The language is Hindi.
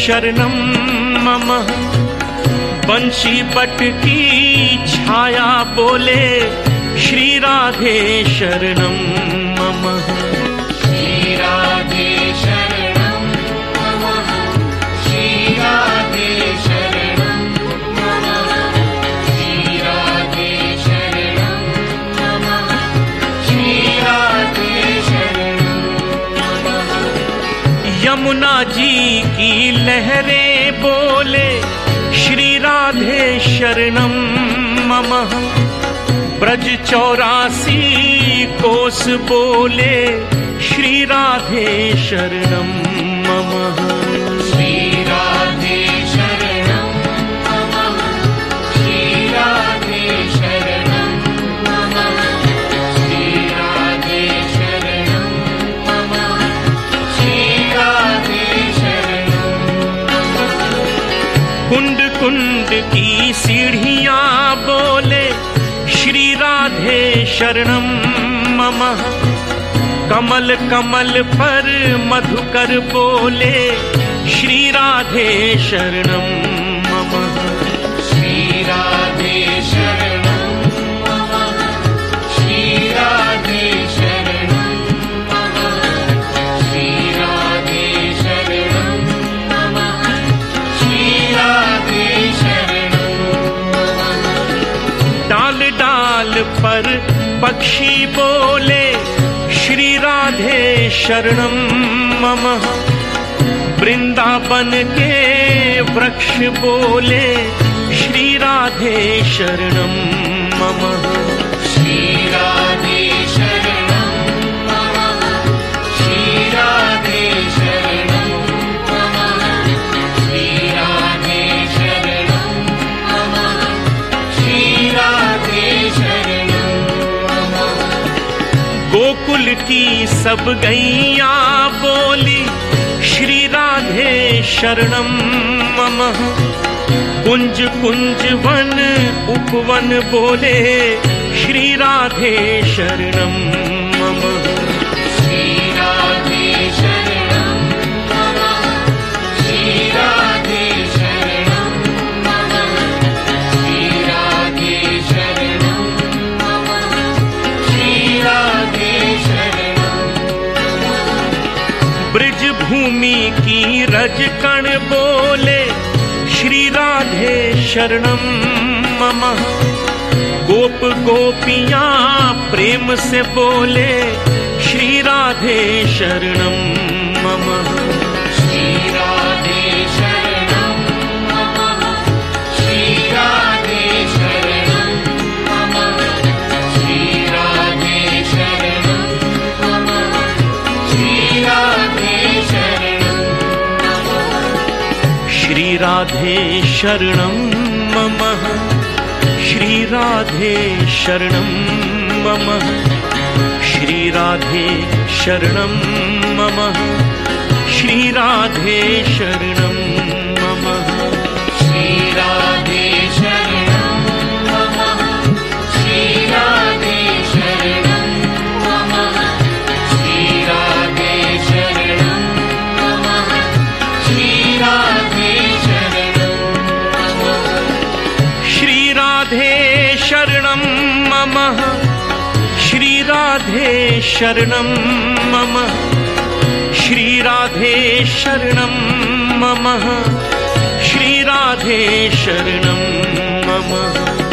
शरणं मम। बंशी बट की छाया बोले श्री राधे शरणं मम। श्री राधे शरणं मम। श्री राधे शरणं मम। श्री राधे शरणं मम। श्री राधे शरणं मम। यमुना जी की लहरें बोले श्री राधे शरणं मम। ब्रज 84 कोस बोले श्री राधे शरणं मम। श्री राधे शरणं मम। श्री राधे शरणं मम। श्री राधे शरणं मम। श्री राधे शरणं मम। कुंड कुंड की सीढ़ियां बोले श्री राधे शरणं मम। कमल कमल पर मधुकर बोले श्री राधे शरणं मम। श्री राधे शरणं मम। श्री राधे शरणं मम। श्री राधे शरणं मम। श्री राधे शरणं मम। डाल डाल पर पक्षी बोले श्री राधे शरणं मम। वृंदावन के वृक्ष बोले श्री राधे शरणं मम। श्री राधे शरणं मम। श्री राधे शरणं मम। श्री राधे शरणं मम। श्री राधे शरणं मम। गोकुल की सब गैया बोली श्री राधे शरणं मम। कुंज कुंज वन उपवन बोले श्री राधे शरणं मम। श्री राधे शरणं मम। श्री राधे शरणं मम। श्री राधे शरणं मम। श्री राधे शरणं मम। ब्रज भूमि की रज कण बोले श्री राधे शरणं मम। गोप गोपियां प्रेम से बोले श्री राधे शरणं मम। श्री राधे शरणं मम। श्री राधे शरणं मम। श्री राधे शरणं मम। श्री राधे शरणं मम। श्री राधे शरणं मम। श्री राधे शरणं मम। श्री राधे शरणं मम। श्री राधे शरणं मम। श्री राधे शरणं मम। श्री राधे शरणं मम। श्री राधे शरणं मम। श्री राधे शरणं मम। श्री राधे शरणं मम। श्री राधे शरणं मम। श्री राधे शरणं मम। श्री राधे शरणं मम।